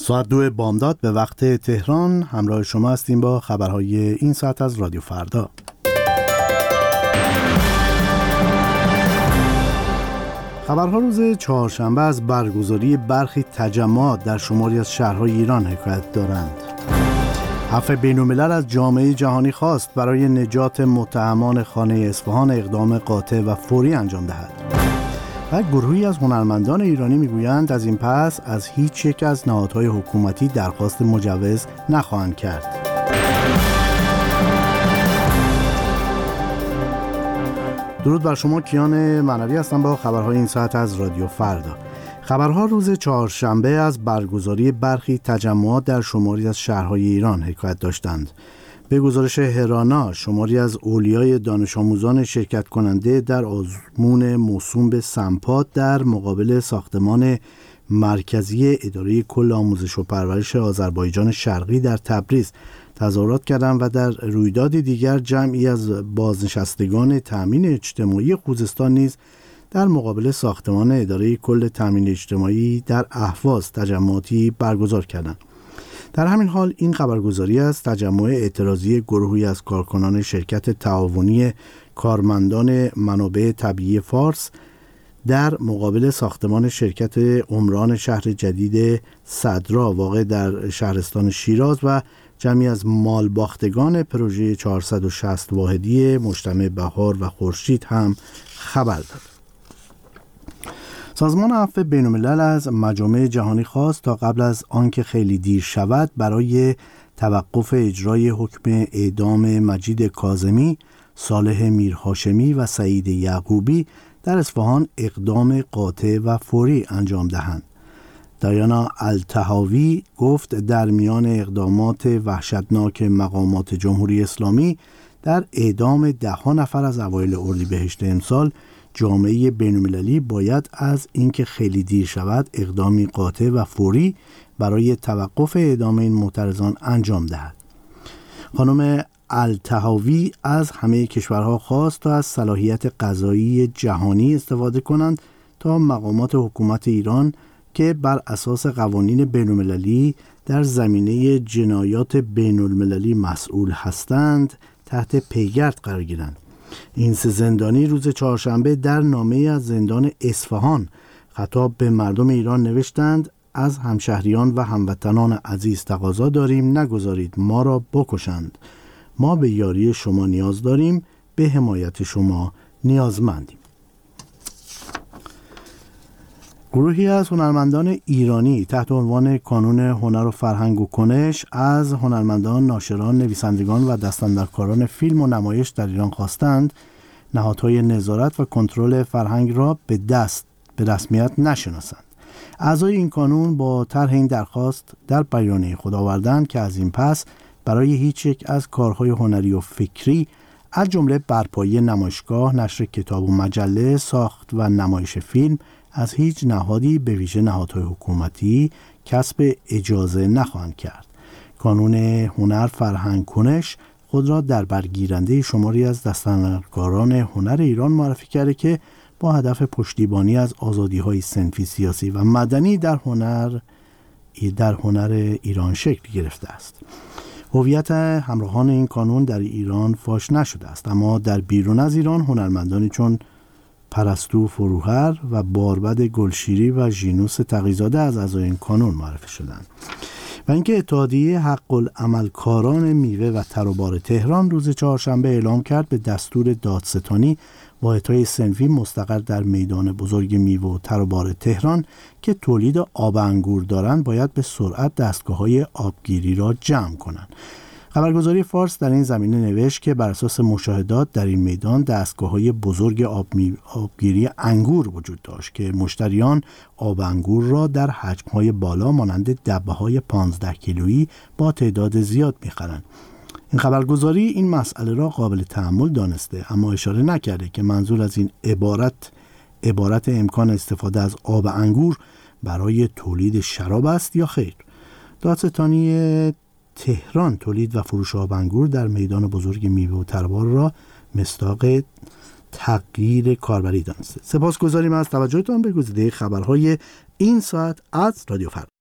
ساعت 2 بامداد به وقت تهران همراه شما هستیم با خبرهای این ساعت از رادیو فردا. خبرها روز چهارشنبه از برگزاری برخی تجمعات در شماری از شهرهای ایران حکایت دارند. عفو بین‌الملل از جامعه جهانی خواست برای نجات متهمان خانه اصفهان اقدام قاطع و فوری انجام دهد. و گروهی از هنرمندان ایرانی میگویند از این پس از هیچ یک از نهادهای حکومتی درخواست مجوز نخواهند کرد. درود بر شما، کیان معنوی هستم با خبرهای این ساعت از رادیو فردا. خبرها روز چهارشنبه از برگزاری برخی تجمعات در شماری از شهرهای ایران حکایت داشتند. به گزارش هرانا، شماری از اولیای دانش آموزان شرکت کننده در آزمون موسوم به سمپاد در مقابل ساختمان مرکزی اداره کل آموزش و پرورش آذربایجان شرقی در تبریز تظاهرات کردند و در رویداد دیگر جمعی از بازنشستگان تامین اجتماعی خوزستان نیز در مقابل ساختمان اداره کل تامین اجتماعی در اهواز تجمعاتی برگزار کردند. در همین حال این خبرگزاری از تجمع اعتراضی گروهی از کارکنان شرکت تعاونی کارمندان منابع طبیعی فارس در مقابل ساختمان شرکت عمران شهر جدید صدرا واقع در شهرستان شیراز و جمعی از مالباختگان پروژه 460 واحدی مجتمع بهار و خورشید هم خبر داد. سازمان عفو بین‌الملل از مجامع جهانی خواست تا قبل از آنکه خیلی دیر شود برای توقف اجرای حکم اعدام مجید کاظمی، صالح میرهاشمی و سعید یعقوبی در اصفهان اقدام قاطع و فوری انجام دهند. دایانا الطحاوی گفت در میان اقدامات وحشتناک مقامات جمهوری اسلامی در اعدام 10 نفر از اوایل اردیبهشت امسال، جامعه بین‌المللی باید از اینکه خیلی دیر شود اقدامی قاطع و فوری برای توقف اعدام این معترضان انجام دهد. خانم الطحاوی از همه کشورها خواست تا از صلاحیت قضایی جهانی استفاده کنند تا مقامات حکومت ایران که بر اساس قوانین بین‌المللی در زمینه جنایات بین‌المللی مسئول هستند تحت پیگرد قرار گیرند. این 3 زندانی روز چهارشنبه در نامه از زندان اصفهان خطاب به مردم ایران نوشتند: از همشهریان و هموطنان عزیز تقاضا داریم نگذارید ما را بکشند. ما به یاری شما نیاز داریم، به حمایت شما نیازمندیم. گروهی از هنرمندان ایرانی تحت عنوان کانون هنر و فرهنگ و کنش از هنرمندان، ناشران، نویسندگان و دستاندرکاران فیلم و نمایش در ایران خواستند نهادهای نظارت و کنترل فرهنگ را به رسمیت نشناسند. اعضای این کانون با طرح این درخواست در بیانیه خود آوردند که از این پس برای هیچ یک از کارهای هنری و فکری از جمله برپایی نمایشگاه، نشر کتاب و مجله، ساخت و نمایش فیلم از هیچ نهادی به ویژه نهادهای حکومتی کسب اجازه نخواهند کرد. کانون هنر فرهنگ کنش خود را در برگیرنده شماری از دستاندرکاران هنر ایران معرفی کرده که با هدف پشتیبانی از آزادی‌های صنفی، سیاسی و مدنی در هنر ایران شکل گرفته است. هویت همراهان این کانون در ایران فاش نشده است، اما در بیرون از ایران هنرمندانی چون پرستو فروهر و باربد گلشیری و ژینوس تقی‌زاده از اعضای این کانون معرفی شدند. و اینکه اتحادیه حق العملکاران میوه و تر و بار تهران روز چهارشنبه اعلام کرد به دستور دادستانی واحدهای صنفی مستقر در میدان بزرگ میوه و تر و بار تهران که تولید آب انگور دارند باید به سرعت دستگاه‌های آبگیری را جمع کنند. خبرگزاری فارس در این زمینه نوشت که بر اساس مشاهدات در این میدان دستگاه‌های بزرگ آبگیری انگور وجود داشت که مشتریان آب انگور را در حجم‌های بالا مانند دبه‌های 15 کیلویی با تعداد زیاد می‌خرند. این خبرگزاری این مسئله را قابل تأمل دانسته، اما اشاره نکرده که منظور از این عبارت امکان استفاده از آب انگور برای تولید شراب است یا خیر. دادستانی تهران تولید و فروش آب انگور در میدان بزرگ میوه و تربار را مصداق تغییر کاربری دانسته. سپاسگزاریم از توجهتان به گزیده خبرهای این ساعت از رادیو فردا.